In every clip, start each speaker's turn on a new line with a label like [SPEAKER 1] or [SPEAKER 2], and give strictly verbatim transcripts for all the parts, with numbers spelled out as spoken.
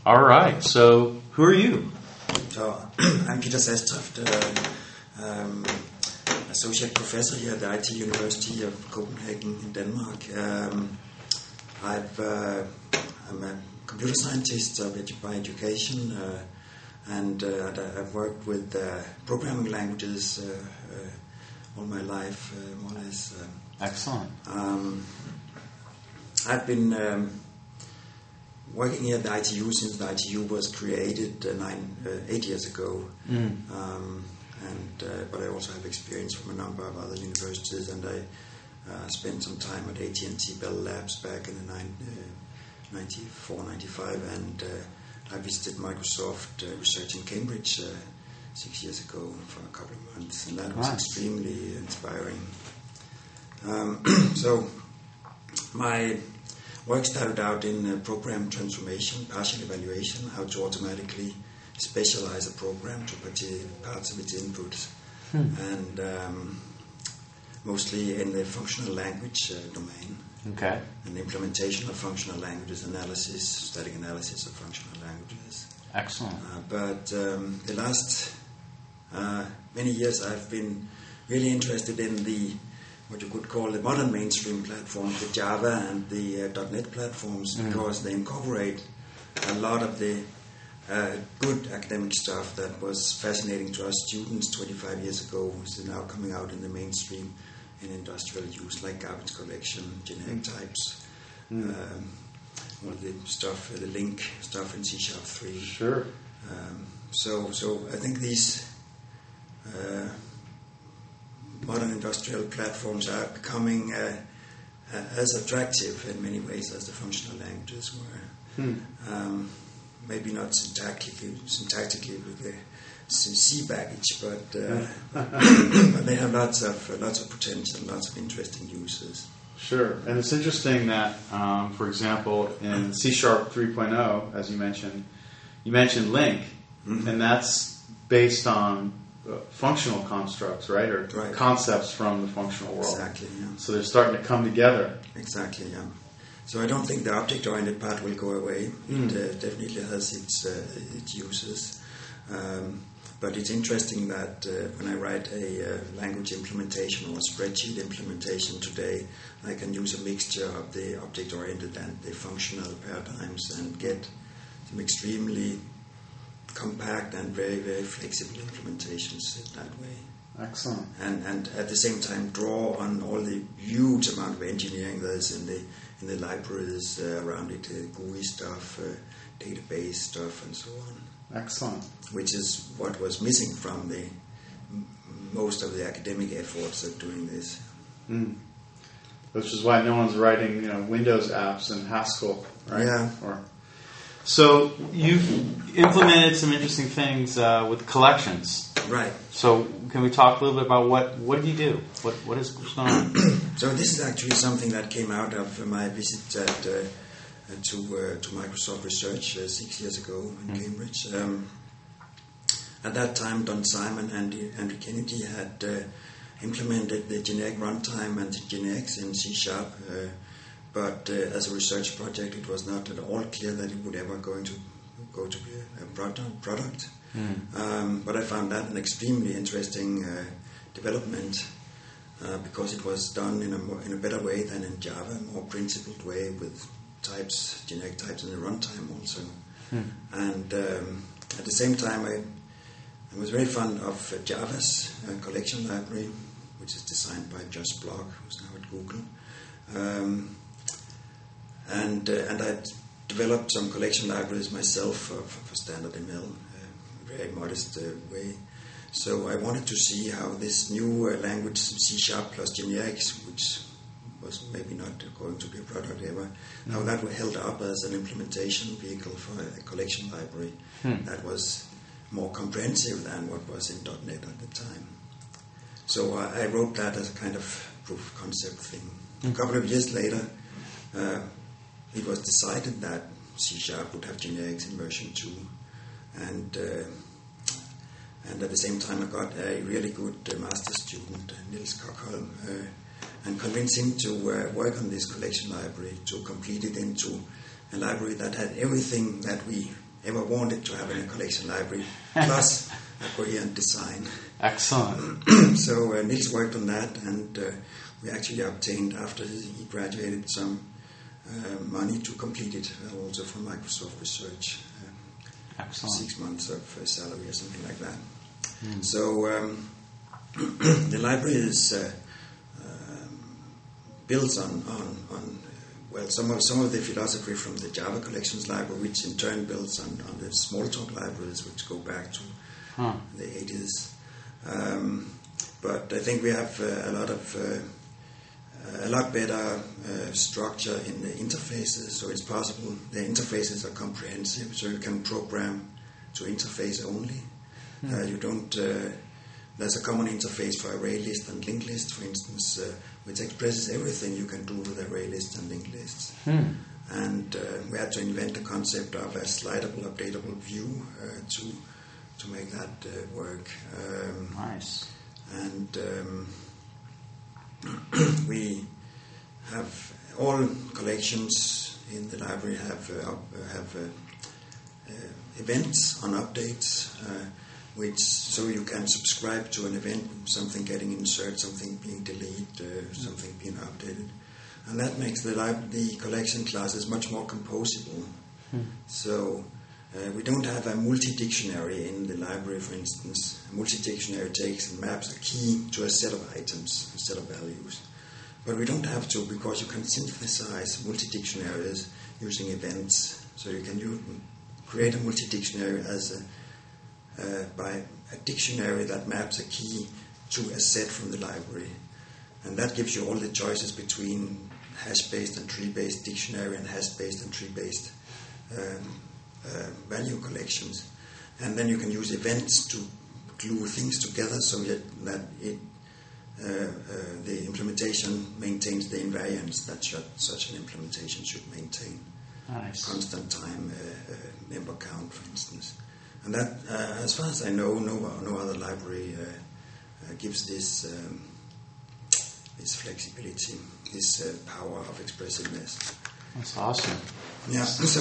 [SPEAKER 1] All right. So, who are you?
[SPEAKER 2] So, I'm Peter Sastoft, uh, um, associate professor here at the I T University of Copenhagen in Denmark. Um, I've, uh, I'm a computer scientist of edu- by education, uh, and uh, I've worked with uh, programming languages uh, uh, all my life, uh, more or less. Um,
[SPEAKER 1] Excellent.
[SPEAKER 2] Um, I've been um, working here at the I T U since the I T U was created uh, nine, uh, eight years ago.
[SPEAKER 1] Mm.
[SPEAKER 2] Um, and uh, but I also have experience from a number of other universities, and I uh, spent some time at A T and T Bell Labs back in the nine, uh, ninety-four, ninety-five, and uh, I visited Microsoft uh, Research in Cambridge uh, six years ago for a couple of months, and that was
[SPEAKER 1] nice.
[SPEAKER 2] extremely inspiring. Um, so my work started out in uh, program transformation, partial evaluation, how to automatically specialize a program to parts of its inputs,
[SPEAKER 1] hmm.
[SPEAKER 2] and um, mostly in the functional language uh, domain.
[SPEAKER 1] Okay.
[SPEAKER 2] And implementation of functional languages, analysis, static analysis of functional languages.
[SPEAKER 1] Excellent.
[SPEAKER 2] Uh, but um, the last uh, many years I've been really interested in the what you could call the modern mainstream platforms, the Java and the uh, .NET platforms, mm. because they incorporate a lot of the uh, good academic stuff that was fascinating to us students twenty-five years ago, which is now coming out in the mainstream in industrial use, like garbage collection, generic mm. types, mm. Um, all the stuff, uh, the link stuff in C Sharp three.
[SPEAKER 1] Sure.
[SPEAKER 2] Um, so, so I think these Uh, modern industrial platforms are becoming uh, uh, as attractive in many ways as the functional languages were.
[SPEAKER 1] Hmm.
[SPEAKER 2] Um, maybe not syntactically, syntactically with the C baggage, but uh, but they have lots of uh, lots of potential, lots of interesting uses.
[SPEAKER 1] Sure, and it's interesting that, um, for example, in C Sharp three point oh, as you mentioned, you mentioned LINQ, mm-hmm. and that's based on Uh, functional constructs, right, or
[SPEAKER 2] right.
[SPEAKER 1] concepts from the functional world.
[SPEAKER 2] Exactly, yeah.
[SPEAKER 1] So they're starting to come together.
[SPEAKER 2] Exactly, yeah. So I don't think the object-oriented part will go away.
[SPEAKER 1] Mm.
[SPEAKER 2] It uh, definitely has its uh, its uses. Um, but it's interesting that uh, when I write a uh, language implementation or a spreadsheet implementation today, I can use a mixture of the object-oriented and the functional paradigms and get some extremely compact and very, very flexible implementations that way.
[SPEAKER 1] Excellent.
[SPEAKER 2] And and at the same time draw on all the huge amount of engineering that is in the in the libraries uh, around it, uh, G U I stuff, uh, database stuff, and so on.
[SPEAKER 1] Excellent.
[SPEAKER 2] Which is what was missing from the m- most of the academic efforts at doing this.
[SPEAKER 1] Mm. Which is why no one's writing, you know, Windows apps in Haskell, right?
[SPEAKER 2] Yeah.
[SPEAKER 1] Or So you've implemented some interesting things uh, with collections,
[SPEAKER 2] right?
[SPEAKER 1] So can we talk a little bit about what what do you do? What what is going on?
[SPEAKER 2] So this is actually something that came out of my visit at, uh, to uh, to Microsoft Research uh, six years ago in mm. Cambridge. Um, at that time, Don Simon and Andrew Kennedy had uh, implemented the generic runtime and the generics in C Sharp. Uh, But uh, as a research project, it was not at all clear that it would ever going to go to be a product. product. Mm. Um, but I found that an extremely interesting uh, development uh, because it was done in a more, in a better way than in Java, a more principled way with types, generic types in the runtime also. Mm. And um, at the same time, I, I was very fond of uh, Java's uh, collection library, which is designed by Josh Block, who's now at Google. Um, And uh, and I developed some collection libraries myself for, for standard M L, uh, a very modest uh, way. So I wanted to see how this new uh, language, C Sharp plus generics, which was maybe not going to be a product ever, mm-hmm. how that held up as an implementation vehicle for a collection library hmm. that was more comprehensive than what was in .NET at the time. So uh, I wrote that as a kind of proof of concept thing. Mm-hmm. A couple of years later, uh, it was decided that C Sharp would have generics in version two, and uh, and at the same time I got a really good uh, master student, Niels Cockholm, uh, and convinced him to uh, work on this collection library to complete it into a library that had everything that we ever wanted to have in a collection library, plus a coherent design.
[SPEAKER 1] Excellent.
[SPEAKER 2] So uh, Niels worked on that, and uh, we actually obtained, after he graduated, some uh, money to complete it, uh, also from Microsoft Research. Uh,
[SPEAKER 1] Excellent.
[SPEAKER 2] Six months of uh, salary or something like that.
[SPEAKER 1] Mm.
[SPEAKER 2] So um, the library is uh, um, built on, on, on well, some of some of the philosophy from the Java Collections Library, which in turn builds on, on the Smalltalk libraries, which go back to
[SPEAKER 1] huh.
[SPEAKER 2] the eighties. Um, but I think we have uh, a lot of uh, a lot better uh, structure in the interfaces, so it's possible. The interfaces are comprehensive, so you can program to interface only. Mm. Uh, you don't. Uh, there's a common interface for array list and linked list, for instance, uh, which expresses everything you can do with array lists and linked lists.
[SPEAKER 1] Mm.
[SPEAKER 2] And uh, we had to invent the concept of a slidable, updatable view uh, to to make that uh, work. Um,
[SPEAKER 1] nice.
[SPEAKER 2] And um, we have all collections in the library have uh, have uh, uh, events on updates, uh, which so you can subscribe to an event, something getting inserted, something being deleted, uh, something being updated, and that makes the lib- the collection classes much more composable. Hmm. So. Uh, we don't have a multi-dictionary in the library, for instance. A multi-dictionary takes and maps a key to a set of items, a set of values. But we don't have to, because you can synthesize multi-dictionaries using events. So you can use, create a multi-dictionary as a, uh, by a dictionary that maps a key to a set from the library. And that gives you all the choices between hash-based and tree-based dictionary and hash-based and tree-based um, Uh, value collections, and then you can use events to glue things together so that, that it, uh, uh, the implementation maintains the invariance that should, such an implementation should maintain.
[SPEAKER 1] Nice.
[SPEAKER 2] Constant time uh, uh, member count, for instance, and that, uh, as far as I know, no no other library uh, uh, gives this um, this flexibility, this uh, power of expressiveness.
[SPEAKER 1] That's awesome.
[SPEAKER 2] Yeah, so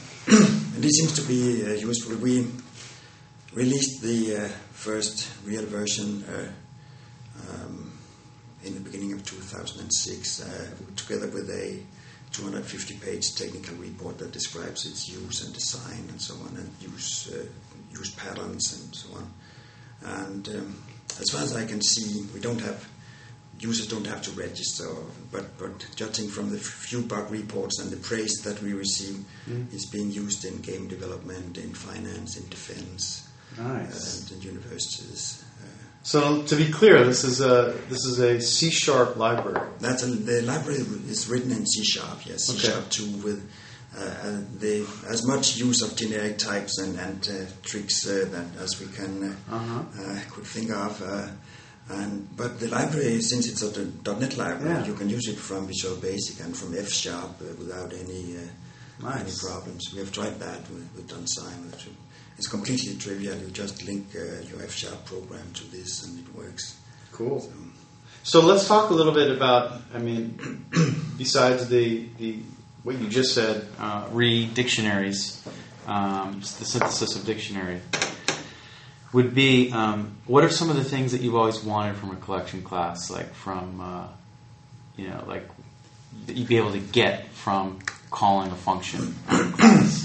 [SPEAKER 2] this seems to be uh, useful. We released the uh, first real version uh, um, in the beginning of two thousand six, uh, together with a two hundred fifty page technical report that describes its use and design and so on, and use uh, use patterns and so on. And um, as far as I can see, we don't have users don't have to register, but, but judging from the few bug reports and the praise that we receive, mm. it's being used in game development, in finance, in defense,
[SPEAKER 1] nice.
[SPEAKER 2] and in universities. Uh,
[SPEAKER 1] so to be clear, this is a this is a C sharp library.
[SPEAKER 2] That's a, the library is written in C sharp, yes, C sharp two with uh, the as much use of generic types and, and uh, tricks uh, that as we can uh, uh-huh. uh, could think of. Uh, And, but the library, since it's a .NET library, yeah. you can use it from Visual Basic and from F Sharp uh, without any uh, nice. any problems. We have tried that with, with Dunzyme. It's completely trivial. You just link uh, your F Sharp program to this, and it works.
[SPEAKER 1] Cool. So, so let's talk a little bit about. I mean, besides the the what you just said, uh, read dictionaries, um, the synthesis of dictionary. Would be, um, what are some of the things that you've always wanted from a collection class, like from, uh, you know, like that you'd be able to get from calling a function out of class?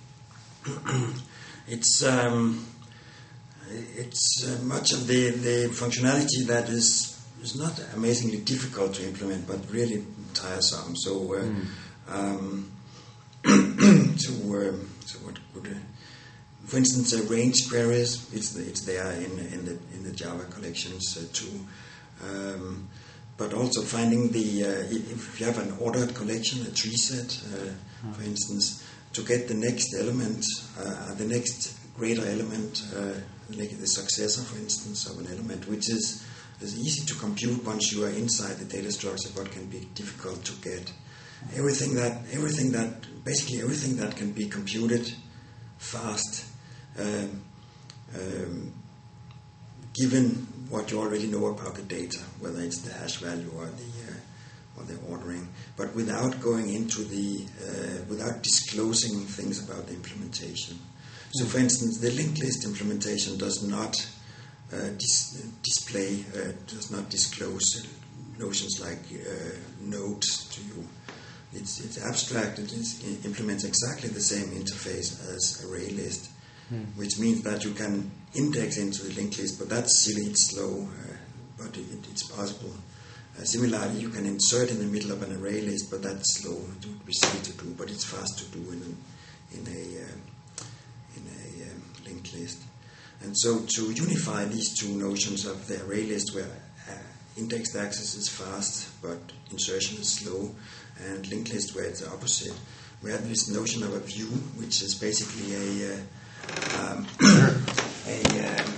[SPEAKER 2] It's um, it's uh, much of the, the functionality that is is not amazingly difficult to implement, but really tiresome. So, uh, mm. um, to uh, so what would uh, For instance, uh, range queries, it's it's there in in the in the Java collections uh, too. Um, but also finding the uh, if you have an ordered collection, a tree set, uh, mm. for instance, to get the next element, uh, the next greater element, uh, like the successor, for instance, of an element, which is is easy to compute once you are inside the data structure, but can be difficult to get. Everything that everything that basically everything that can be computed fast. Um, um, given what you already know about the data, whether it's the hash value or the uh, or the ordering, but without going into the uh, without disclosing things about the implementation. So, for instance, the linked list implementation does not uh, dis- display, uh, does not disclose notions like uh, nodes to you. It's, it's abstract. It, is, it implements exactly the same interface as array list, hmm. which means that you can index into the linked list, but that's silly, it's slow, uh, but it, it, it's possible. Uh, similarly, you can insert in the middle of an array list, but that's slow. It would be silly to do, but it's fast to do in a, in a, uh, in a um, linked list. And so to unify these two notions of the array list, where uh, indexed access is fast, but insertion is slow, and linked list where it's the opposite, we have this notion of a view, which is basically a uh, um, a um,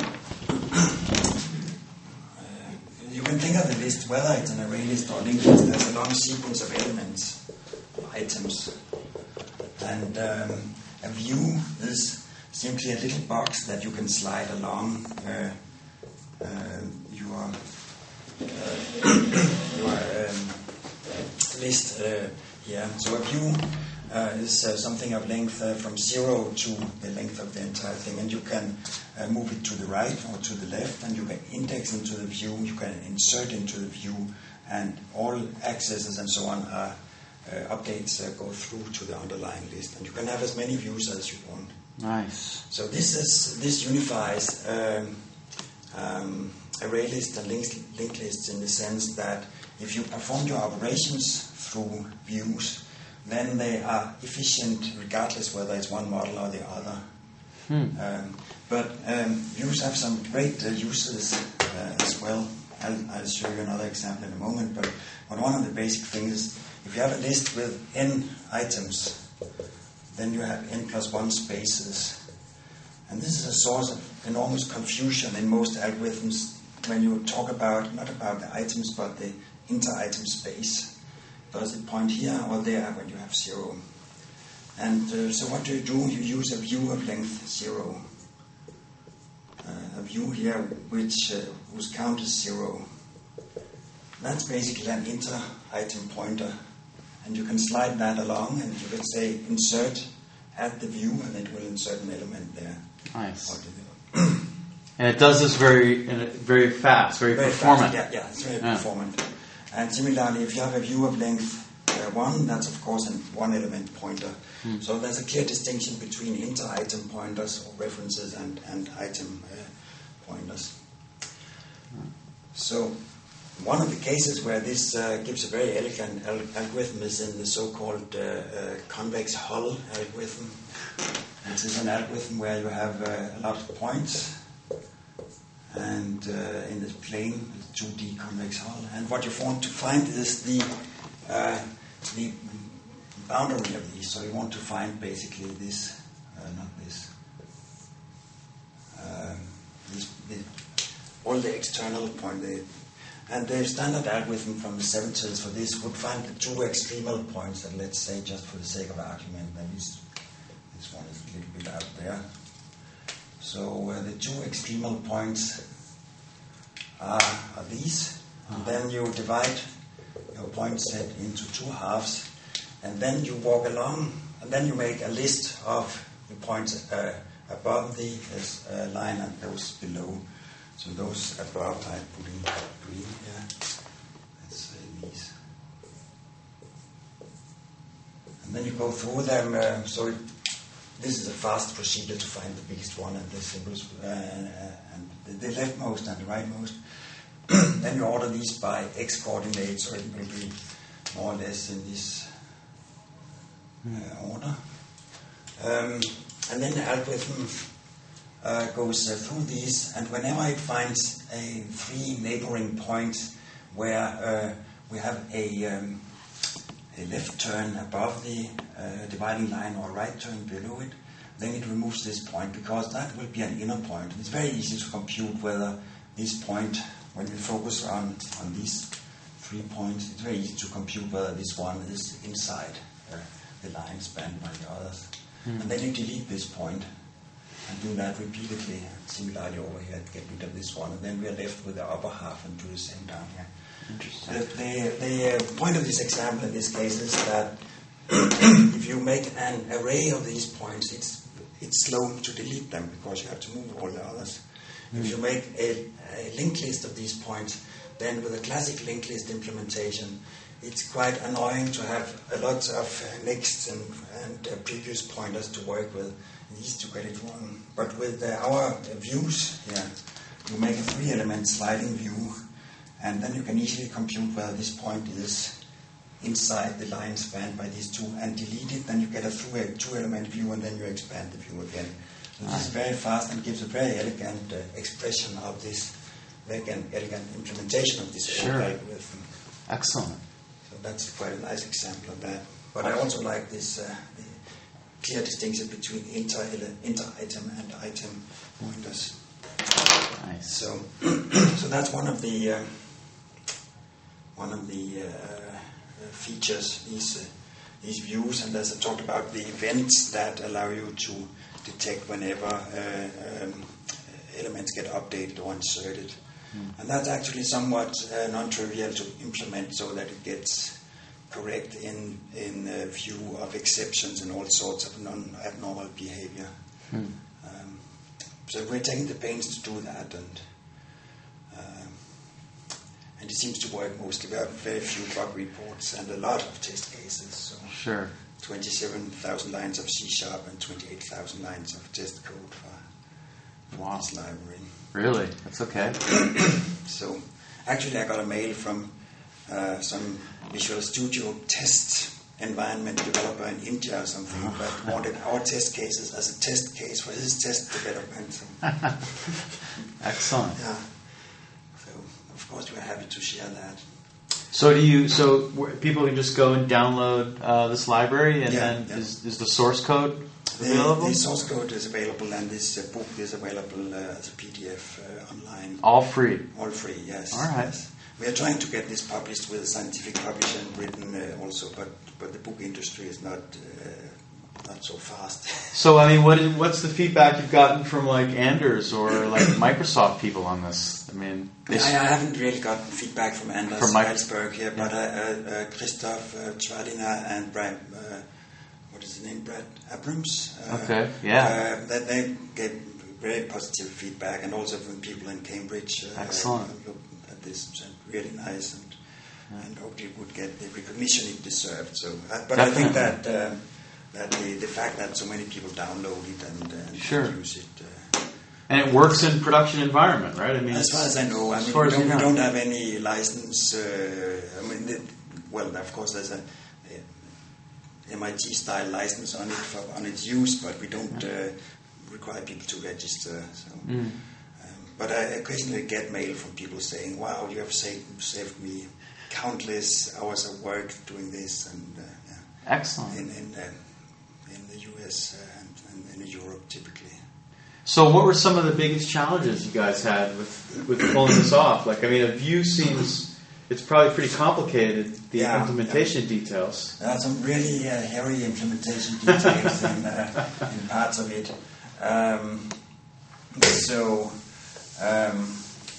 [SPEAKER 2] you can think of the list, whether it's an array list or linked list, there's a long sequence of elements, items. And um, a view is simply a little box that you can slide along uh, uh, your, uh, your um, list uh, here. So a view uh, is uh, something of length uh, from zero to the length of the entire thing, and you can uh, move it to the right or to the left, and you can index into the view, you can insert into the view, and all accesses and so on are uh, updates uh, go through to the underlying list, and you can have as many views as you want.
[SPEAKER 1] Nice.
[SPEAKER 2] So this is this unifies um, um, array lists and linked, linked lists in the sense that if you perform your operations through views, then they are efficient regardless whether it's one model or the other. Hmm. Um, but um, views have some great uh, uses uh, as well. I'll, I'll show you another example in a moment. But, but one of the basic things is if you have a list with n items, then you have n plus one spaces. And this is a source of enormous confusion in most algorithms when you talk about, not about the items, but the inter-item space. Does it point here or there when you have zero? And uh, so what do you do? You use a view of length zero. Uh, a view here which uh, whose count is zero. That's basically an inter-item pointer. And you can slide that along and you can say insert at the view and it will insert an element there.
[SPEAKER 1] Nice. And it does this very very fast, very, very performant.
[SPEAKER 2] Fast. Yeah, yeah, it's very yeah. performant. And similarly, if you have a view of length uh, one, that's of course an one element pointer. Hmm. So there's a clear distinction between inter-item pointers or references and, and item uh, pointers. Hmm. So one of the cases where this uh, gives a very elegant al- algorithm is in the so-called uh, uh, convex hull algorithm. This is an algorithm where you have uh, a lot of points and uh, in the plane, two D convex hull. And what you want to find is the uh, the boundary of these. So you want to find basically this, uh, not this, um, this, the, all the external point. The, and the standard algorithm from the seventies for this would find the two extremal points. And let's say, just for the sake of argument, that is, this one is a little bit out there. So uh, the two extremal points are, are these. And then you divide your point set into two halves. And then you walk along. And then you make a list of the points uh, above the uh, line and those below. So those above I put in green here. Let's say these. And then you go through them. Uh, so it, This is a fast procedure to find the biggest one and the symbols, uh, and the, the leftmost and the rightmost. Then you order these by x coordinates, so it will be more or less in this uh, order. Um, and then the algorithm uh, goes uh, through these, and whenever it finds a three neighboring points where uh, we have a um, a left turn above the uh, dividing line or right turn below it, then it removes this point because that will be an inner point. It's very easy to compute whether this point, when we focus on, on these three points, it's very easy to compute whether this one is inside uh, the line spanned by the others. Mm. And then you delete this point and do that repeatedly. Similarly over here, get rid of this one, and then we are left with the upper half and do the same down here.
[SPEAKER 1] Interesting.
[SPEAKER 2] The, the, the point of this example in this case is that if you make an array of these points, it's it's slow to delete them because you have to move all the others. Mm. If you make a, a linked list of these points, then with a classic linked list implementation, it's quite annoying to have a lot of uh, next and, and uh, previous pointers to work with. It's easy to get it wrong. But with uh, our uh, views here, you make a three-element sliding view, and then you can easily compute whether this point is inside the line spanned by these two, and delete it. Then you get a through a two-element view, and then you expand the view again. So this is very fast and gives a very elegant uh, expression of this, very elegant implementation of this
[SPEAKER 1] sure.
[SPEAKER 2] algorithm.
[SPEAKER 1] Excellent.
[SPEAKER 2] So that's quite a nice example of that. But I also like this uh, clear distinction between inter inter-item and item pointers.
[SPEAKER 1] Nice.
[SPEAKER 2] So, so that's one of the uh, one of the uh, features these uh, these views. And as I talked about, the events that allow you to detect whenever uh, um, elements get updated or inserted. Mm. And that's actually somewhat uh, non-trivial to implement so that it gets correct in in uh, view of exceptions and all sorts of non-abnormal behavior. Mm. Um, so we're taking the pains to do that, and uh, and it seems to work mostly. We have very few bug reports and a lot of test cases. So
[SPEAKER 1] sure.
[SPEAKER 2] twenty-seven thousand lines of C Sharp and twenty-eight thousand lines of test code for, for
[SPEAKER 1] wow.
[SPEAKER 2] this library.
[SPEAKER 1] Really? That's okay.
[SPEAKER 2] So, actually, I got a mail from uh, some Visual Studio test environment developer in India or something that wanted our test cases as a test case for his test development. So.
[SPEAKER 1] Excellent.
[SPEAKER 2] Yeah. So, of course, we're happy to share that.
[SPEAKER 1] So do you? So people can just go and download uh, this library, and
[SPEAKER 2] yeah,
[SPEAKER 1] then
[SPEAKER 2] yeah.
[SPEAKER 1] is is the source code
[SPEAKER 2] the,
[SPEAKER 1] available?
[SPEAKER 2] The source code is available, and this uh, book is available uh, as a P D F uh, online.
[SPEAKER 1] All free.
[SPEAKER 2] All free. Yes.
[SPEAKER 1] All right.
[SPEAKER 2] Yes. We are trying to get this published with a scientific publisher in Britain uh, also, but but the book industry is not uh, not so fast.
[SPEAKER 1] So I mean, what is, what's the feedback you've gotten from like Anders or like Microsoft people on this? I mean,
[SPEAKER 2] I, I haven't really gotten feedback from Anders
[SPEAKER 1] from
[SPEAKER 2] Weisberg here, but uh, uh, Christoph uh, Chwadina and Brad, uh, what is his name, Brad Abrams. Uh,
[SPEAKER 1] okay, yeah.
[SPEAKER 2] Uh, that they gave very positive feedback, and also from people in Cambridge. Uh,
[SPEAKER 1] Excellent.
[SPEAKER 2] Looked at this, and really nice, and yeah. and hoped it would get the recognition it deserved. So, uh, but Definitely. I think that uh, that the, the fact that so many people download it and, and
[SPEAKER 1] sure.
[SPEAKER 2] use it. Uh,
[SPEAKER 1] And it works in production environment, right? I mean,
[SPEAKER 2] as far as I know, I mean, we don't, we don't have any license. Uh, I mean, the, well, of course, there's a, a M I T style license on it for on its use, but we don't uh, require people to register. So, mm. um, but I occasionally get mail from people saying, "Wow, you have saved saved me countless hours of work doing this," and uh, yeah.
[SPEAKER 1] Excellent
[SPEAKER 2] in in, uh, in the U S uh, and, and in Europe typically.
[SPEAKER 1] So what were some of the biggest challenges you guys had with, with pulling this off? Like, I mean, a view seems, it's probably pretty complicated, the yeah, implementation yeah. details.
[SPEAKER 2] There are some really uh, hairy implementation details in, uh, in parts of it. Um, so, um,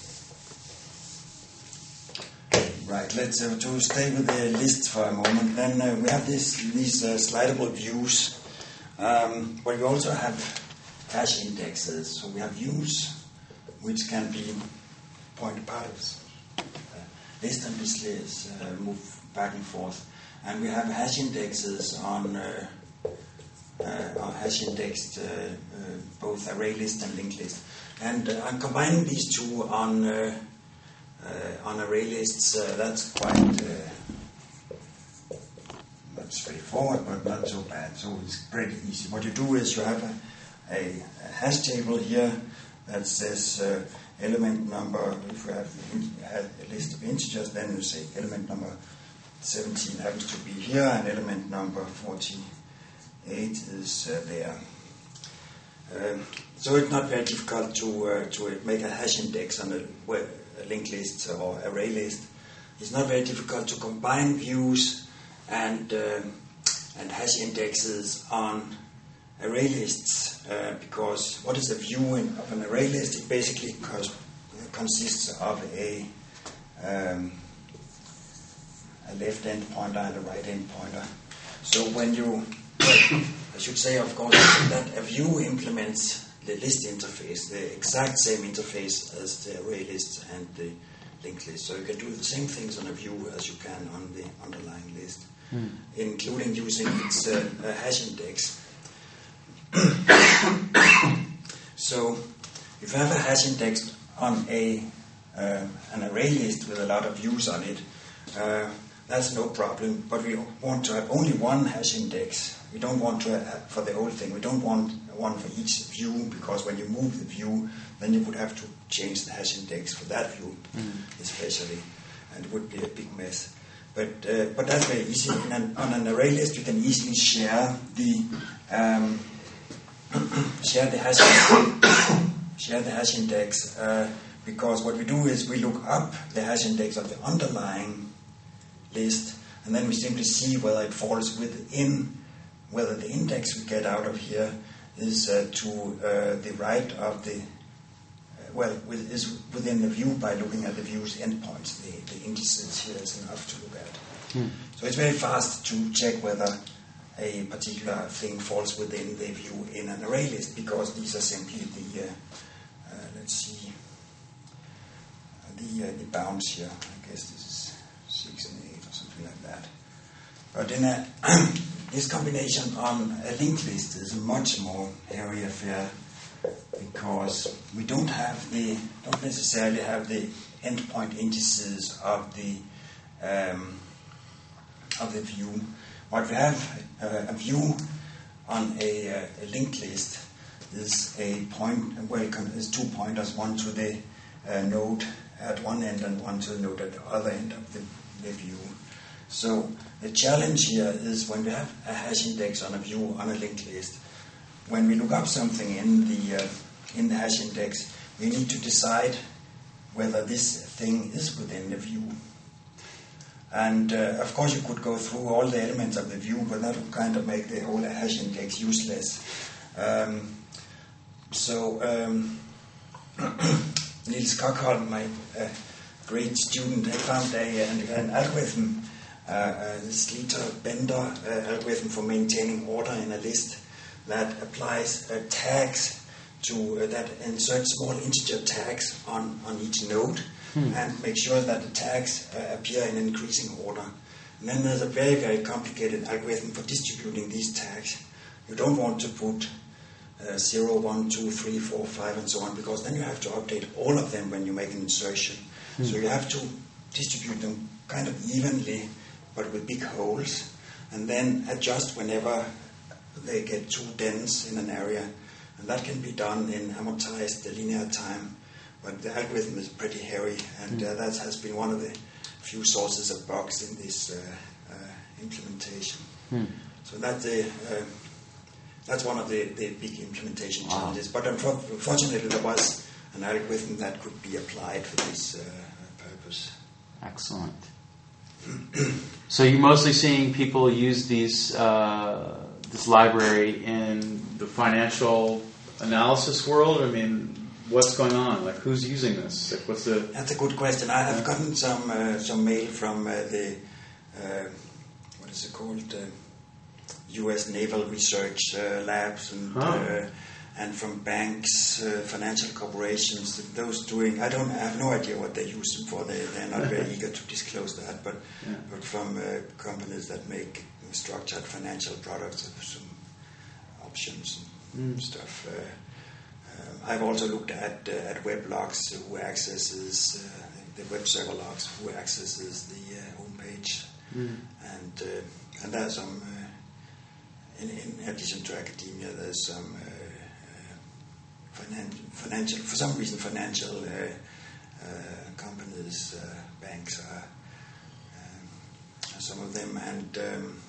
[SPEAKER 2] right, let's uh, to stay with the list for a moment. Then uh, we have this, these uh, slidable views, um, but we also have hash indexes. So we have views which can be point parts, uh, list and list lists, uh, move back and forth, and we have hash indexes on uh, uh, on hash indexed uh, uh, both array list and linked list, and uh, I'm combining these two on uh, uh, on array lists. Uh, that's quite uh, not straightforward, but not so bad. So it's pretty easy. What you do is you have a A, a hash table here that says uh, element number. If we have, have a list of integers, then you say element number seventeen happens to be here, and element number forty-eight is uh, there. Uh, so it's not very difficult to uh, to make a hash index on a, a linked list or array list. It's not very difficult to combine views and uh, and hash indexes on array lists, uh, because what is a view in, of an array list? It basically cons- consists of a um, a left end pointer and a right end pointer. So when you I should say, of course, that a view implements the list interface, the exact same interface as the array list and the linked list. So you can do the same things on a view as you can on the underlying list, mm. including using its uh, uh, hash index. So if you have a hash index on a uh, an array list with a lot of views on it, uh, that's no problem. But we want to have only one hash index. We don't want to have for the whole thing. We don't want one for each view, because when you move the view, then you would have to change the hash index for that view, mm. especially, and it would be a big mess. But uh, but that's very easy. An, on an array list, you can easily share the um, share the hash share the hash index uh, because what we do is we look up the hash index of the underlying list, and then we simply see whether it falls within, whether the index we get out of here is uh, to uh, the right of the, uh, well, with, is within the view by looking at the view's endpoints. The, the indices here is enough to look at. Hmm. So it's very fast to check whether a particular thing falls within the view in an array list, because these are simply the, uh, uh, let's see, the, uh, the bounds here. I guess this is six and eight or something like that. But in a this combination on a linked list is a much more hairy affair, because we don't have the don't necessarily have the endpoint indices of the um, of the view. What we have uh, a view on a, uh, a linked list is a point. Well, is two pointers, one to the uh, node at one end and one to the node at the other end of the, the view. So the challenge here is when we have a hash index on a view on a linked list, when we look up something in the uh, in the hash index, we need to decide whether this thing is within the view. And uh, of course you could go through all the elements of the view, but that would kind of make the whole hash index useless. Um, so um, Niels Cockholm, my uh, great student, had found a, an, an algorithm, uh, uh, this Sleater-Bender uh, algorithm for maintaining order in a list that applies uh, tags to uh, that inserts small integer tags on, on each node, hmm. and make sure that the tags uh, appear in increasing order. And then there's a very, very complicated algorithm for distributing these tags. You don't want to put uh, zero, one, two, three, four, five, and so on, because then you have to update all of them when you make an insertion. Hmm. So you have to distribute them kind of evenly, but with big holes, and then adjust whenever they get too dense in an area. And that can be done in amortized linear time, but the algorithm is pretty hairy, and uh, that has been one of the few sources of bugs in this uh, uh, implementation. Hmm. So that the, uh, that's one of the, the big implementation wow. challenges. But unfortunately, there was an algorithm that could be applied for this uh, purpose.
[SPEAKER 1] Excellent. So you're mostly seeing people use these uh, this library in the financial analysis world? I mean, what's going on? Like, who's using this? Like, what's the?
[SPEAKER 2] That's a good question. I have gotten some uh, some mail from uh, the uh, what is it called? Uh, U S Naval Research uh, Labs and huh. uh, and from banks, uh, financial corporations. Those doing, I don't, I have no idea what they use them for. They they're not very eager to disclose that. But yeah. but from uh, companies that make structured financial products, some options and mm. stuff. Uh, uh, I've also looked at uh, at weblogs, who accesses uh, the web server logs, who accesses the uh, homepage, mm. and uh, and there's some. Uh, in, in addition to academia, there's some uh, uh, finan- financial, for some reason, financial uh, uh, companies, uh, banks are um, some of them, and. Um,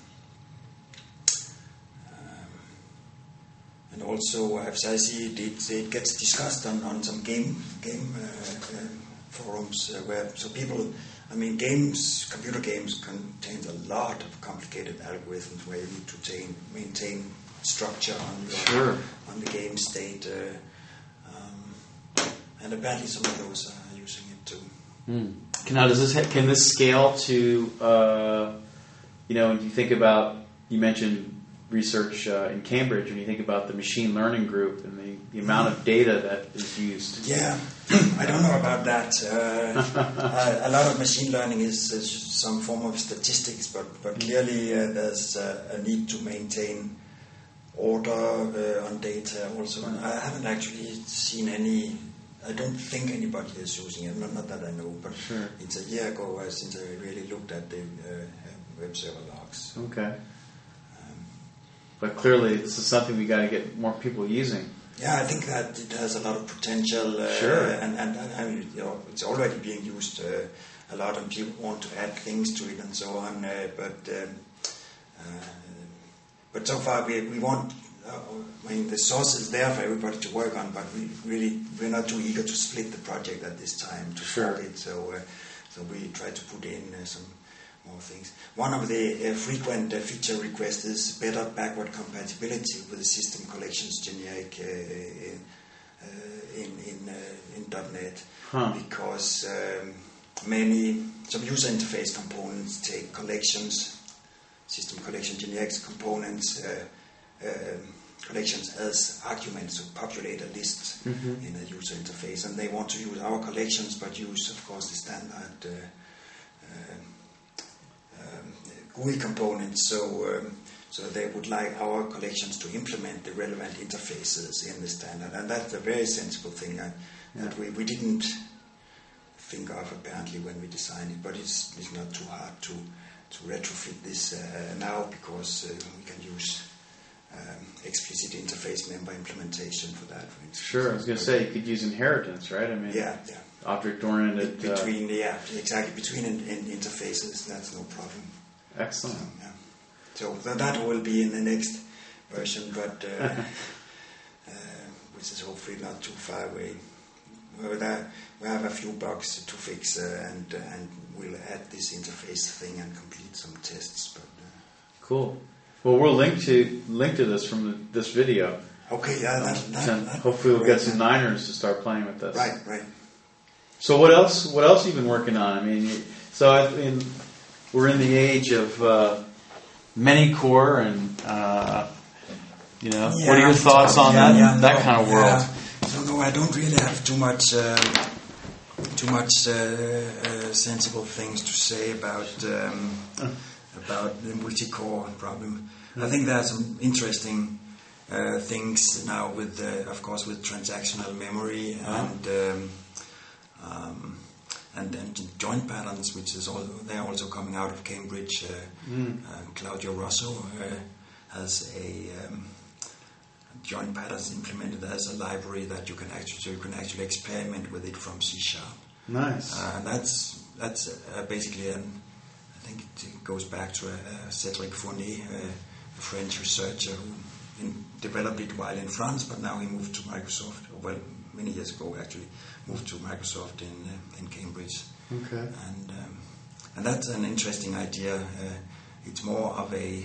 [SPEAKER 2] And also, as I see it, it, it gets discussed on, on some game game uh, uh, forums uh, where so people, I mean, games, computer games contain a lot of complicated algorithms where you need to maintain, maintain structure on your
[SPEAKER 1] sure.
[SPEAKER 2] on the game state, uh, um, and apparently some of those are using it too.
[SPEAKER 1] Mm. Now, does this can this scale to uh, you know? When you think about, you mentioned research uh, in Cambridge when you think about the machine learning group and the, the amount of data that is used.
[SPEAKER 2] Yeah, I don't know about that. Uh, a lot of machine learning is, is some form of statistics, but, but clearly uh, there's uh, a need to maintain order uh, on data also. And I haven't actually seen any, I don't think anybody is using it, not, not that I know, but
[SPEAKER 1] sure.
[SPEAKER 2] It's a year ago uh, since I really looked at the uh, web server logs.
[SPEAKER 1] Okay. But clearly, this is something we got to get more people using.
[SPEAKER 2] Yeah, I think that it has a lot of potential. Uh,
[SPEAKER 1] sure.
[SPEAKER 2] And, and, and you know, it's already being used uh, a lot, and people want to add things to it and so on. Uh, but um, uh, but so far, we we want. Uh, I mean, the source is there for everybody to work on, but we really we're not too eager to split the project at this time to
[SPEAKER 1] sure.
[SPEAKER 2] fork it. So uh, so we try to put in uh, some. More things. One of the uh, frequent uh, feature requests is better backward compatibility with the system collections generic uh, in uh, in in, uh, in .NET,
[SPEAKER 1] huh.
[SPEAKER 2] because um, many some user interface components take collections, system collection generics components, uh, uh, collections as arguments to populate a list
[SPEAKER 1] mm-hmm.
[SPEAKER 2] in a user interface, and they want to use our collections, but use, of course, the standard. Uh, uh, Um, G U I components, so um, so they would like our collections to implement the relevant interfaces in the standard, and that's a very sensible thing uh,
[SPEAKER 1] yeah.
[SPEAKER 2] that we, we didn't think of apparently when we designed it, but it's it's not too hard to to retrofit this uh, now, because uh, we can use um, explicit interface member implementation for that. For instance.
[SPEAKER 1] Sure, I was going to say you could use inheritance, right? I mean,
[SPEAKER 2] yeah, yeah.
[SPEAKER 1] Object-oriented.
[SPEAKER 2] Between,
[SPEAKER 1] uh,
[SPEAKER 2] yeah, exactly. Between in, in interfaces, that's no problem.
[SPEAKER 1] Excellent.
[SPEAKER 2] So, yeah. so th- that will be in the next version, but uh, uh, which is hopefully not too far away. But, uh, we have a few bugs to fix, uh, and uh, and we'll add this interface thing and complete some tests. But uh,
[SPEAKER 1] cool. Well, we'll link to link to this from the, this video.
[SPEAKER 2] Okay, yeah. That,
[SPEAKER 1] Um,
[SPEAKER 2] that,
[SPEAKER 1] so
[SPEAKER 2] that,
[SPEAKER 1] hopefully, we'll
[SPEAKER 2] great.
[SPEAKER 1] get some Niners to start playing with this.
[SPEAKER 2] Right, right.
[SPEAKER 1] So what else? What else have you been working on? I mean, so I mean, we're in the age of uh, many core, and uh, you know,
[SPEAKER 2] Yeah,
[SPEAKER 1] what are your thoughts on
[SPEAKER 2] yeah,
[SPEAKER 1] that
[SPEAKER 2] yeah,
[SPEAKER 1] that
[SPEAKER 2] no,
[SPEAKER 1] kind of world?
[SPEAKER 2] Yeah. So no, I don't really have too much uh, too much uh, uh, sensible things to say about um, about the multi-core problem. I think there are some interesting uh, things now with, uh, of course, with transactional memory and. Um, Um, and then joint patterns, which is all, they're also coming out of Cambridge. Uh,
[SPEAKER 1] Mm.
[SPEAKER 2] uh, Claudio Rosso uh, has a um, joint patterns implemented as a library that you can actually so you can actually experiment with it from C sharp.
[SPEAKER 1] Nice.
[SPEAKER 2] Uh, and that's that's uh, basically an I think it goes back to uh, Cédric Fournier, uh, a French researcher who in, developed it while in France, but now he moved to Microsoft. Well, many years ago actually. Moved to Microsoft in uh, in Cambridge,
[SPEAKER 1] okay,
[SPEAKER 2] and um, and that's an interesting idea. Uh, it's more of a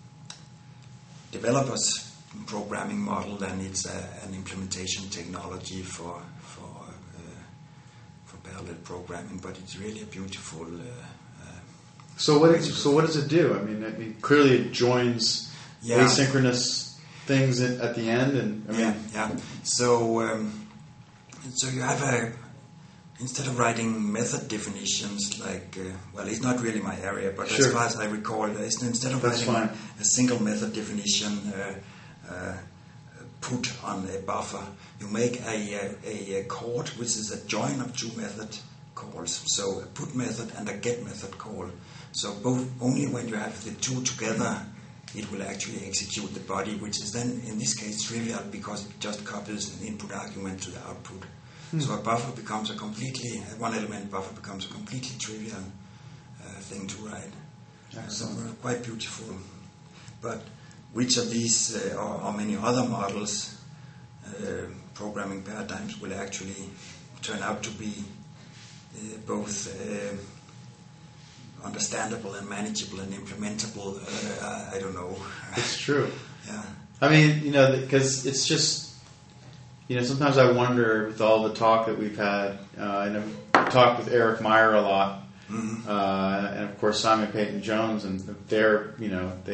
[SPEAKER 2] developer's programming model than it's uh, an implementation technology for for uh, for parallel programming. But it's really a beautiful. Uh, uh,
[SPEAKER 1] so what is, so what does it do? I mean, I mean clearly it joins
[SPEAKER 2] yeah.
[SPEAKER 1] asynchronous things in, at the end, and I mean,
[SPEAKER 2] yeah, yeah. So. Um, So you have a, instead of writing method definitions like, uh, well, it's not really my area, but
[SPEAKER 1] sure.
[SPEAKER 2] as far as I recall, instead of
[SPEAKER 1] That's
[SPEAKER 2] writing
[SPEAKER 1] fine.
[SPEAKER 2] a single method definition uh, uh, put on a buffer, you make a, a, a chord, which is a join of two method calls. So a put method and a get method call. So both only when you have the two together, it will actually execute the body, which is then, in this case, trivial because it just copies an input argument to the output. Hmm. So a buffer becomes a completely, a one-element buffer becomes a completely trivial uh, thing to write. Uh, so quite beautiful. But which of these, uh, or, or many other models, uh, programming paradigms, will actually turn out to be uh, both... Uh, understandable and manageable and implementable, uh, I don't know.
[SPEAKER 1] It's true.
[SPEAKER 2] Yeah.
[SPEAKER 1] I mean, you know, because it's just, you know, sometimes I wonder with all the talk that we've had, uh, and I've talked with Eric Meyer a lot, mm-hmm. uh, and of course Simon Peyton Jones, and they're, you know, they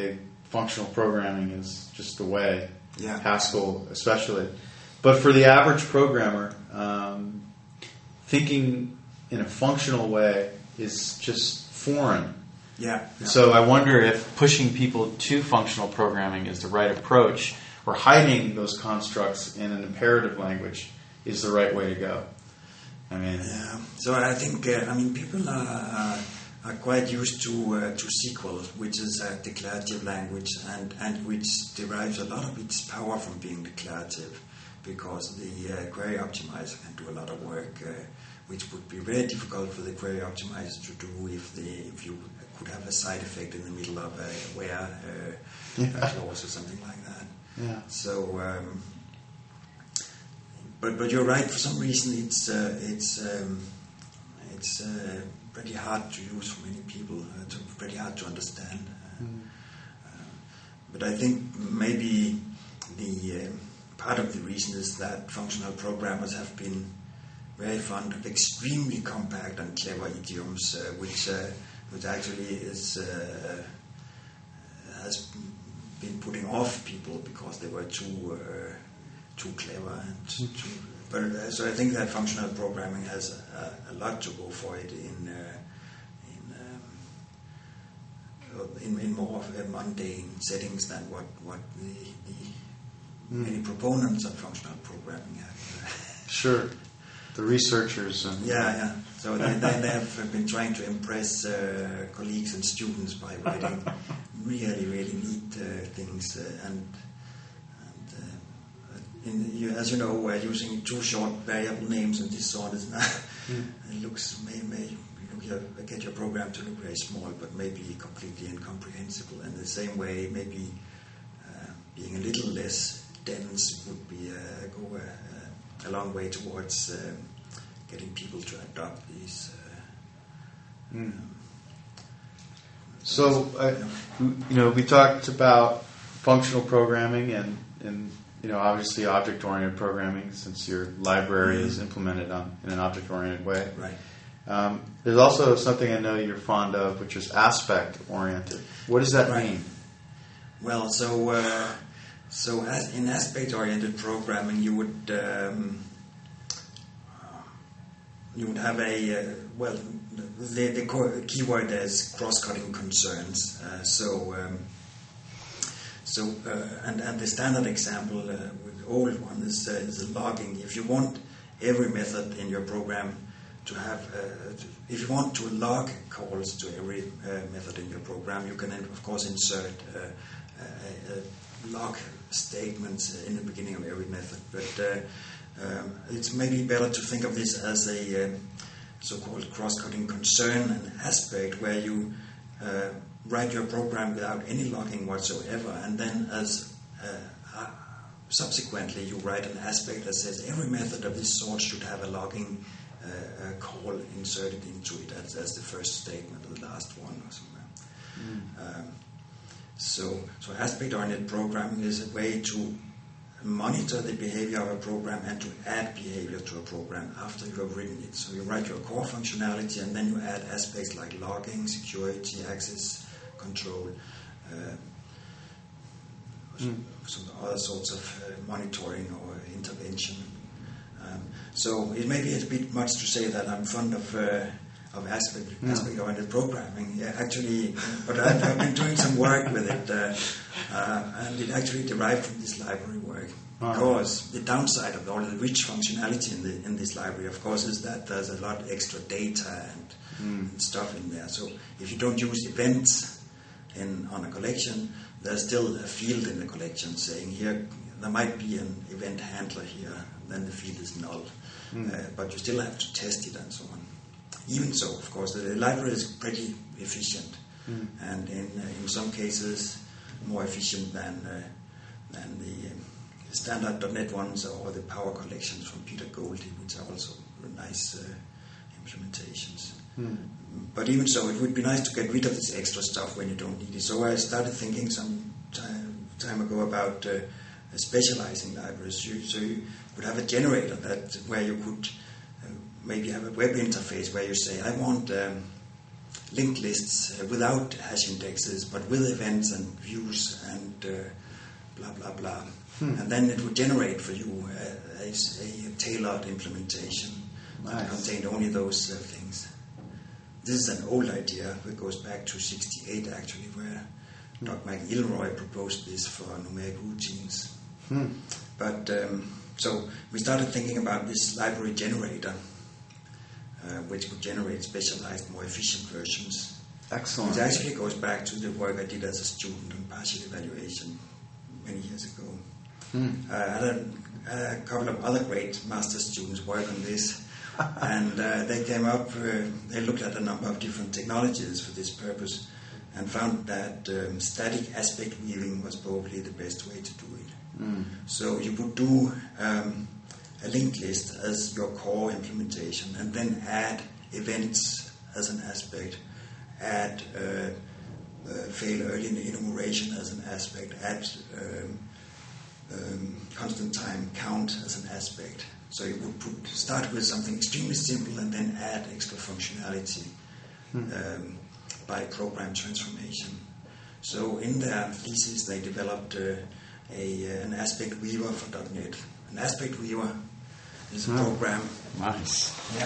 [SPEAKER 1] functional programming is just the way.
[SPEAKER 2] Yeah.
[SPEAKER 1] Haskell especially. But for the average programmer, um, thinking in a functional way is just foreign.
[SPEAKER 2] Yeah, yeah.
[SPEAKER 1] So I wonder if pushing people to functional programming is the right approach, or hiding those constructs in an imperative language is the right way to go. I mean,
[SPEAKER 2] yeah. So I think uh, I mean people are, are, are quite used to uh, to S Q L, which is a declarative language, and, and which derives a lot of its power from being declarative, because the uh, query optimizer can do a lot of work, uh, which would be very difficult for the query optimizer to do if the if you could have a side effect in the middle of a where uh,
[SPEAKER 1] yeah.
[SPEAKER 2] clause or something like that.
[SPEAKER 1] Yeah.
[SPEAKER 2] So, um, but but you're right. For some reason, it's uh, it's um, it's uh, pretty hard to use for many people. Uh, to, pretty hard to understand. Uh,
[SPEAKER 1] Mm.
[SPEAKER 2] uh, but I think maybe the uh, part of the reason is that functional programmers have been very fond of extremely compact and clever idioms, uh, which uh, which actually is uh, has been putting off people because they were too uh, too clever and too. But uh, so I think that functional programming has a, a lot to go for it in uh, in, um, in in more of a mundane settings than what what the, the
[SPEAKER 1] Mm.
[SPEAKER 2] many proponents of functional programming have.
[SPEAKER 1] Sure. The researchers. And
[SPEAKER 2] Yeah, yeah. So they, they, they have been trying to impress uh, colleagues and students by writing really, really neat uh, things. Uh, and and uh, in, you, as you know, uh, using too short variable names and this sort is not. Mm. It looks may may look your, get your program to look very small, but maybe completely incomprehensible. And the same way, maybe uh, being a little less dense would be uh, go. Uh, a long way towards um, getting people to adopt these. Uh,
[SPEAKER 1] Mm.
[SPEAKER 2] um,
[SPEAKER 1] So, uh,
[SPEAKER 2] you know.
[SPEAKER 1] you know, we talked about functional programming and, and you know, obviously object-oriented programming, since your library
[SPEAKER 2] Mm-hmm.
[SPEAKER 1] is implemented on, in an object-oriented way.
[SPEAKER 2] Right.
[SPEAKER 1] Um, there's also something I know you're fond of, which is aspect-oriented. What does that
[SPEAKER 2] Right.
[SPEAKER 1] mean?
[SPEAKER 2] Well, so uh, so as in aspect-oriented programming, you would um, you would have a uh, well, the the co- keyword is cross-cutting concerns. Uh, so um, so uh, and and the standard example uh, with the old one is uh, is the logging. If you want every method in your program to have, uh, to, if you want to log calls to every uh, method in your program, you can of course insert uh, uh, uh, log statements in the beginning of every method. But uh, um, it's maybe better to think of this as a uh, so-called cross-cutting concern and aspect, where you uh, write your program without any logging whatsoever, and then as uh, uh, subsequently you write an aspect that says every method of this sort should have a logging uh, a call inserted into it as, as the first statement or the last one or somewhere. Mm. Um, so, so aspect-oriented programming is a way to monitor the behavior of a program and to add behavior to a program after you have written it. So you write your core functionality and then you add aspects like logging, security, access control, uh, mm. some other sorts of uh, monitoring or intervention. Um, so it may be a bit much to say that I'm fond of uh, of aspect
[SPEAKER 1] yeah.
[SPEAKER 2] aspect-oriented programming. Yeah, actually, but I've, I've been doing some work with it, uh, uh, and it actually derived from this library work.
[SPEAKER 1] Wow.
[SPEAKER 2] Because the downside of all the rich functionality in the in this library, of course, is that there's a lot of extra data and, mm. and stuff in there. So if you don't use events in on a collection, there's still a field in the collection saying here there might be an event handler here, then the field is null. Mm. Uh, but you still have to test it and so on. Even so, of course, the library is pretty efficient, mm. and in uh, in some cases more efficient than uh, than the um, standard dot net ones or the Power collections from Peter Goldie, which are also nice uh, implementations. Mm. But even so, it would be nice to get rid of this extra stuff when you don't need it. So I started thinking some time, time ago about uh, specializing libraries. You, so you would have a generator that where you could maybe have a web interface where you say, I want um, linked lists uh, without hash indexes, but with events and views and uh, blah blah blah. Hmm. And then it would generate for you a, a, a tailored implementation nice. that contained only those uh, things. This is an old idea. It goes back to sixty-eight actually, where hmm. Doctor McIlroy proposed this for numeric routines. Hmm. But um, so we started thinking about this library generator, uh, which would generate specialized, more efficient versions.
[SPEAKER 1] Excellent.
[SPEAKER 2] It actually goes back to the work I did as a student on partial evaluation many years ago. Hmm. Uh, I had a, a couple of other great master students work on this, and uh, they came up, uh, they looked at a number of different technologies for this purpose and found that um, static aspect weaving was probably the best way to do it. Mm. So you would do um, a linked list as your core implementation and then add events as an aspect, add uh, uh, fail early enumeration as an aspect, add um, um, constant time count as an aspect. So you would put, start with something extremely simple and then add extra functionality mm. um, by program transformation. So in their thesis they developed uh, A, uh, an aspect weaver for .NET. An aspect weaver is a oh, program.
[SPEAKER 1] Nice.
[SPEAKER 2] Yeah.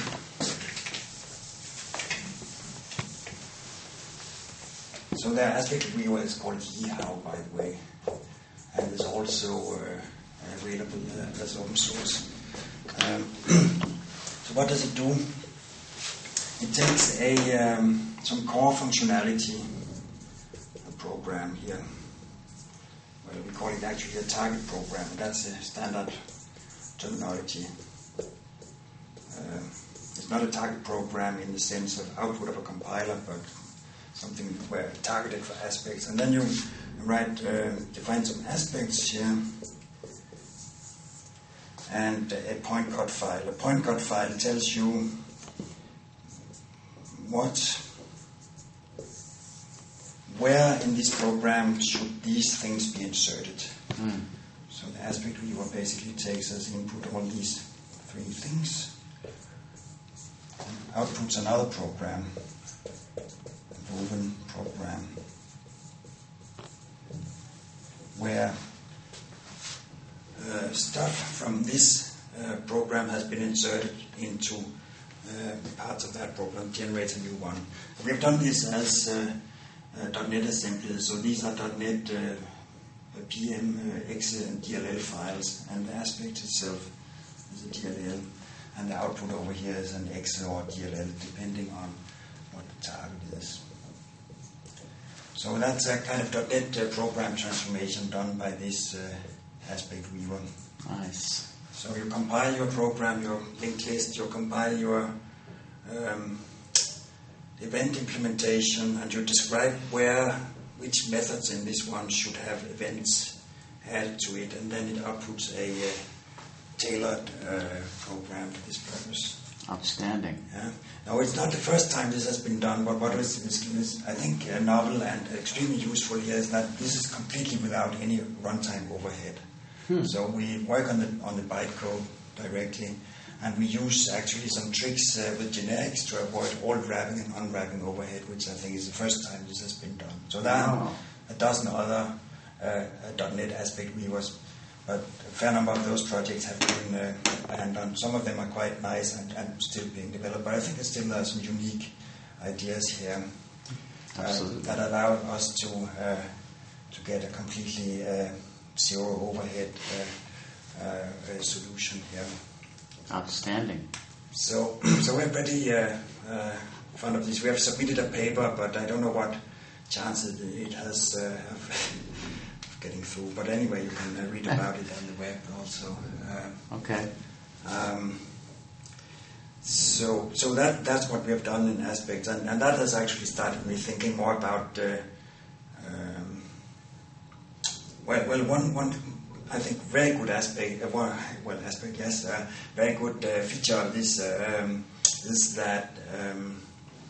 [SPEAKER 2] So their aspect weaver is called Yeehow, by the way, and is also uh, available uh, as open source. Um, so what does it do? It takes a um, some core functionality, a program here. Well, we call it actually a target program. That's a standard terminology. Uh, it's not a target program in the sense of output of a compiler, but something where targeted for aspects. And then you write, uh, define some aspects here, and a point code file. A point code file tells you what. Where in this program should these things be inserted? Mm. So the aspect weaver basically takes as input all these three things, and outputs another program, a woven program, where uh, stuff from this uh, program has been inserted into uh, parts of that program, generates a new one. And we have done this as uh, Uh, .NET assemblies. So these are .NET uh, P M, uh, Excel, and D L L files, and the aspect itself is a D L L, and the output over here is an Excel or D L L, depending on what the target is. So that's a kind of .NET uh, program transformation done by this uh, aspect weaver.
[SPEAKER 1] Nice.
[SPEAKER 2] So you compile your program, your linked list, you compile your um, event implementation, and you describe where, which methods in this one should have events added to it, and then it outputs a uh, tailored uh, program for this purpose.
[SPEAKER 1] Outstanding.
[SPEAKER 2] Yeah. Now, it's not the first time this has been done, but what is, is, is I think, uh, novel and extremely useful here is that this is completely without any runtime overhead. Hmm. So we work on the on the bytecode directly. And we use actually some tricks uh, with generics to avoid all wrapping and unwrapping overhead, which I think is the first time this has been done. So there are wow. a dozen other uh, .NET aspect weavers, but a fair number of those projects have been uh, planned on. Some of them are quite nice and, and still being developed, but I think still there are some unique ideas here uh, that allow us to uh, to get a completely uh, zero overhead uh, uh, solution here.
[SPEAKER 1] Outstanding.
[SPEAKER 2] So, so we're pretty uh, uh, fond of this. We have submitted a paper, but I don't know what chances it has uh, of getting through. But anyway, you can uh, read about it on the web also. Uh,
[SPEAKER 1] okay.
[SPEAKER 2] Um, so, so that that's what we have done in aspects, and, and that has actually started me thinking more about. Uh, um, well, well, one one. I think very good aspect, uh, well, well, aspect, yes, uh, very good uh, feature of this uh, um, is that um,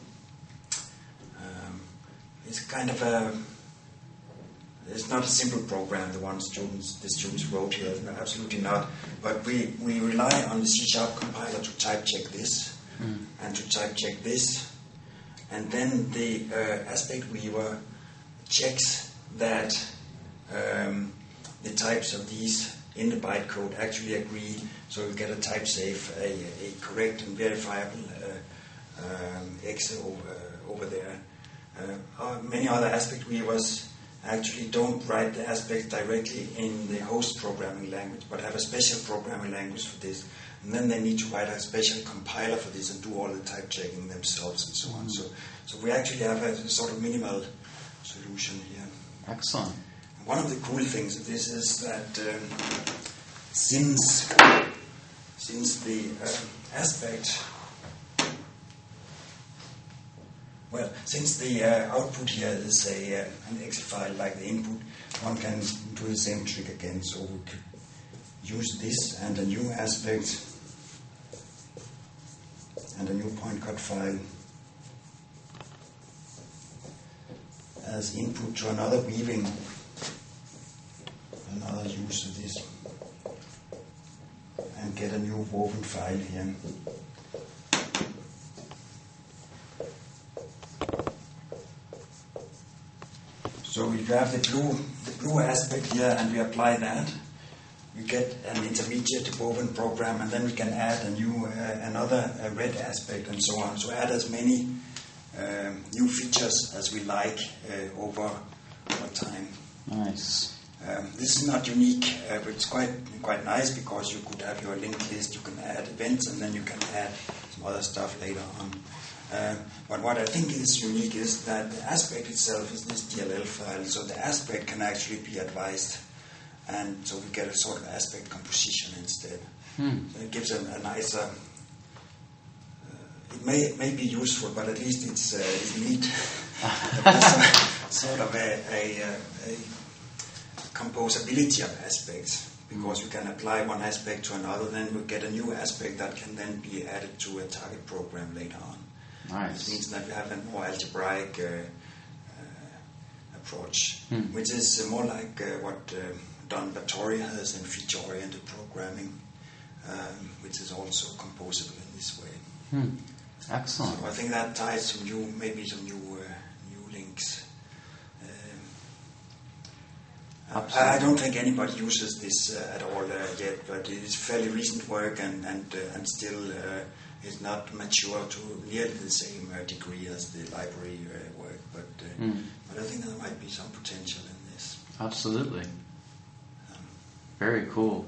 [SPEAKER 2] um, it's kind of a, it's not a simple program, the one students, the students wrote here, no, absolutely not, but we, we rely on the C Sharp compiler to type check this, mm. and to type check this, and then the uh, aspect weaver checks that um, the types of these in the bytecode actually agree, so you get a type safe, a, a correct and verifiable uh, um, exe over, over there. Uh, uh, many other aspect weavers actually don't write the aspects directly in the host programming language, but have a special programming language for this. And then they need to write a special compiler for this and do all the type checking themselves and so on. So, so we actually have a sort of minimal solution here.
[SPEAKER 1] Excellent.
[SPEAKER 2] One of the cool things of this is that um, since since the um, aspect, well, since the uh, output here is a uh, an exe file like the input, one can do the same trick again. So we could use this and a new aspect and a new point code file as input to another weaving, another use of this, and get a new woven file here. So if you have the blue, the blue aspect here, and we apply that, we get an intermediate woven program, and then we can add a new, uh, another uh, red aspect, and so on. So add as many um, new features as we like uh, over, over time.
[SPEAKER 1] Nice.
[SPEAKER 2] Um, this is not unique, uh, but it's quite quite nice because you could have your linked list, you can add events, and then you can add some other stuff later on. Uh, but what I think is unique is that the aspect itself is this D L L file, so the aspect can actually be advised, and so we get a sort of aspect composition instead.
[SPEAKER 1] Hmm.
[SPEAKER 2] So it gives a, a nicer. Uh, it may it may be useful, but at least it's uh, it's neat. Sort of a, a, a composability of aspects, because we can apply one aspect to another, then we get a new aspect that can then be added to a target program later on.
[SPEAKER 1] Nice.
[SPEAKER 2] This means that we have a more algebraic uh, uh, approach,
[SPEAKER 1] hmm.
[SPEAKER 2] which is uh, more like uh, what uh, Don Battori has in feature-oriented programming, um, which is also composable in this way.
[SPEAKER 1] Hmm. Excellent.
[SPEAKER 2] So I think that ties some new, maybe some new, uh, new links.
[SPEAKER 1] Absolutely.
[SPEAKER 2] I don't think anybody uses this uh, at all uh, yet, but it is fairly recent work, and and, uh, and still uh, is not mature to nearly the same uh, degree as the library uh, work. But uh,
[SPEAKER 1] mm.
[SPEAKER 2] but I think there might be some potential in this.
[SPEAKER 1] Absolutely.
[SPEAKER 2] Um,
[SPEAKER 1] Very cool.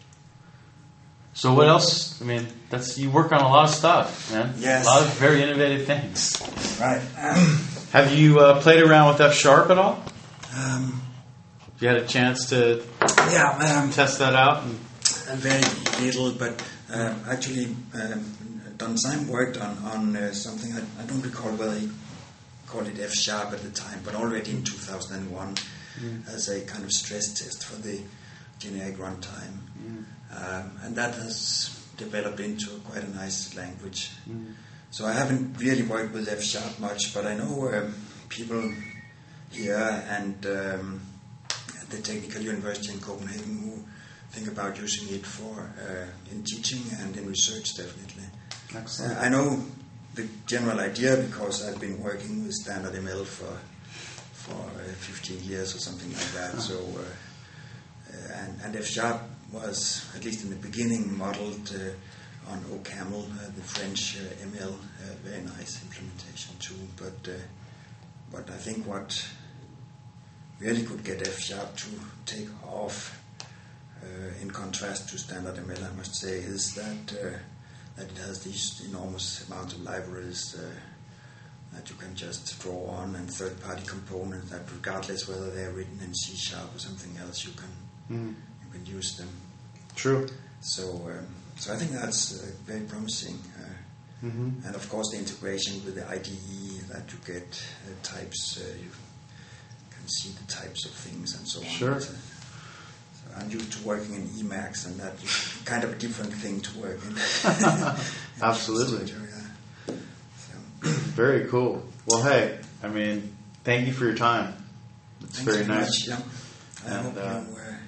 [SPEAKER 1] So what else? I mean, that's you work on a lot of stuff, man.
[SPEAKER 2] Yes.
[SPEAKER 1] A lot of very innovative things.
[SPEAKER 2] right. Um,
[SPEAKER 1] Have you uh, played around with F Sharp at all?
[SPEAKER 2] um,
[SPEAKER 1] Have you had a chance to
[SPEAKER 2] yeah. Um,
[SPEAKER 1] test that out? And
[SPEAKER 2] very little, but um, actually, um, Don Syme worked on on uh, something I, I don't recall whether he called it F Sharp at the time, but already in two thousand one mm. as a kind of stress test for the generic runtime, mm. um, and that has developed into quite a nice language. Mm. So I haven't really worked with F Sharp much, but I know um, people here and um, at the Technical University in Copenhagen who think about using it for uh, in teaching and in research, definitely.
[SPEAKER 1] Excellent.
[SPEAKER 2] Uh, I know the general idea because I've been working with Standard M L for for uh, fifteen years or something like that. Oh. So uh, uh, and, and F Sharp was, at least in the beginning, modeled uh, on OCaml, uh, the French uh, M L, uh, very nice implementation too. But uh, but I think what really could get F Sharp to take off, Uh, in contrast to Standard M L, I must say, is that uh, that it has these enormous amount of libraries uh, that you can just draw on, and third-party components that, regardless whether they're written in C Sharp or something else, you can mm. you can use them.
[SPEAKER 1] True.
[SPEAKER 2] So um, so I think that's uh, very promising. Uh,
[SPEAKER 1] mm-hmm.
[SPEAKER 2] And of course, the integration with the I D E, that you get uh, types, uh, you can see the types of things and so on.
[SPEAKER 1] Sure.
[SPEAKER 2] So, I'm used to working in Emacs, and that's kind of a different thing to work in.
[SPEAKER 1] Absolutely.
[SPEAKER 2] Yeah. So.
[SPEAKER 1] Very cool. Well, hey, I mean, thank you for your time. It's
[SPEAKER 2] Thanks
[SPEAKER 1] very
[SPEAKER 2] very
[SPEAKER 1] nice.
[SPEAKER 2] Much, yeah. I
[SPEAKER 1] and,
[SPEAKER 2] hope
[SPEAKER 1] uh,
[SPEAKER 2] you, uh,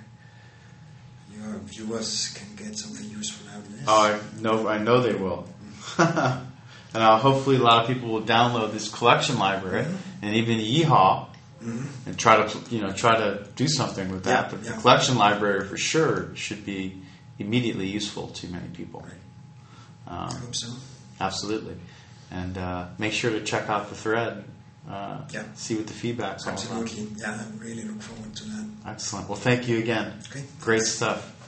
[SPEAKER 2] your viewers can get something useful out of this.
[SPEAKER 1] Oh, I know, I know they will. And uh, hopefully a lot of people will download this collection library mm-hmm. and even Yeehaw mm-hmm. and try to you know try to do something with that.
[SPEAKER 2] Yeah,
[SPEAKER 1] but
[SPEAKER 2] yeah.
[SPEAKER 1] the collection library for sure should be immediately useful to many people.
[SPEAKER 2] Right.
[SPEAKER 1] Um,
[SPEAKER 2] I hope so.
[SPEAKER 1] Absolutely. And uh, make sure to check out the thread. Uh,
[SPEAKER 2] yeah.
[SPEAKER 1] See what the feedback's all about.
[SPEAKER 2] Absolutely. Yeah, I really look forward to that.
[SPEAKER 1] Excellent. Well, thank you again.
[SPEAKER 2] Okay.
[SPEAKER 1] Great stuff.